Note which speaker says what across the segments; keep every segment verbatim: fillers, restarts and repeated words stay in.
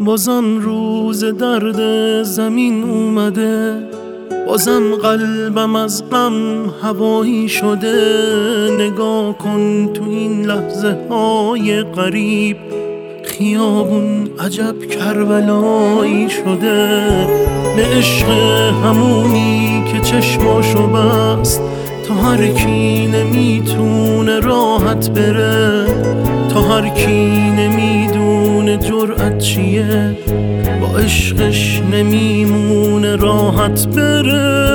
Speaker 1: بازم روز درد زمین اومده، بازم قلبم از غم هوایی شده. نگاه کن تو این لحظه های غریب، خیابون عجب کربلایی شده. به عشق همونی که چشماشو بست، تا هر کی نمیتونه راحت بره، تا هر کی نمیدونه جرأت چیه، با عشقش نمیمونه راحت بره.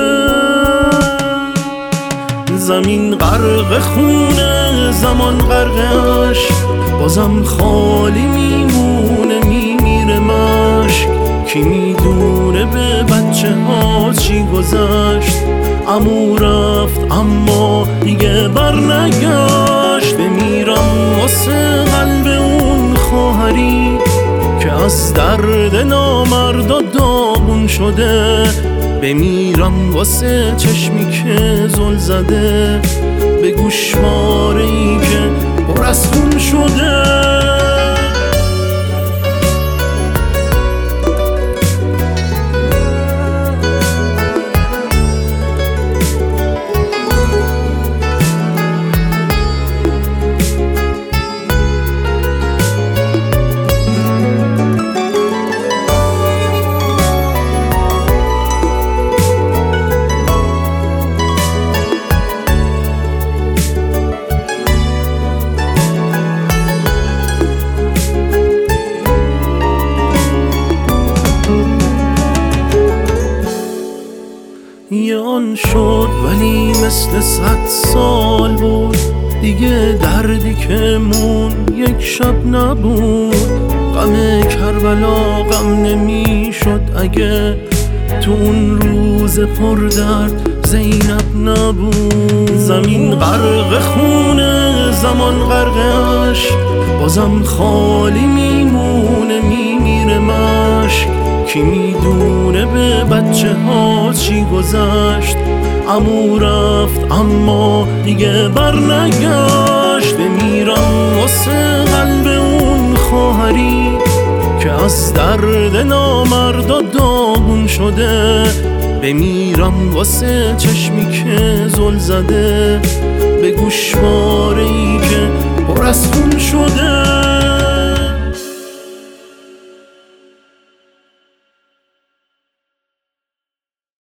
Speaker 1: زمین غرق خونه، زمان غرقش، بازم خالی میمونه میمیره مشک. کی میدونه به بچه ها چی گذشت، عمو رفت اما دیگه بر نگشت. بمیرم واسه قلب اون خواهری که از درد نامردا داغون شده. بمیرم واسه چشمی که زل زده، به گوشواره‌ای که پر از خون شده. یه آن شد ولی مثل صد سال بود، دیگه دردی که مون یک شب نبود. غم کربلا غم نمی شد اگه تو اون روز پر درد زینب نبود. زمین غرق خونه، زمان غرقش، بازم خالی میمونه میمیره مشک. کی میدونه به بچه ها چی گذشت، عمو رفت اما دیگه بر نگشت. بمیرم واسه قلب اون خواهری که از درد نامردا داغون شده. بمیرم واسه چشمی که زل زده، به گوشواره‌ای که پر از خون شده.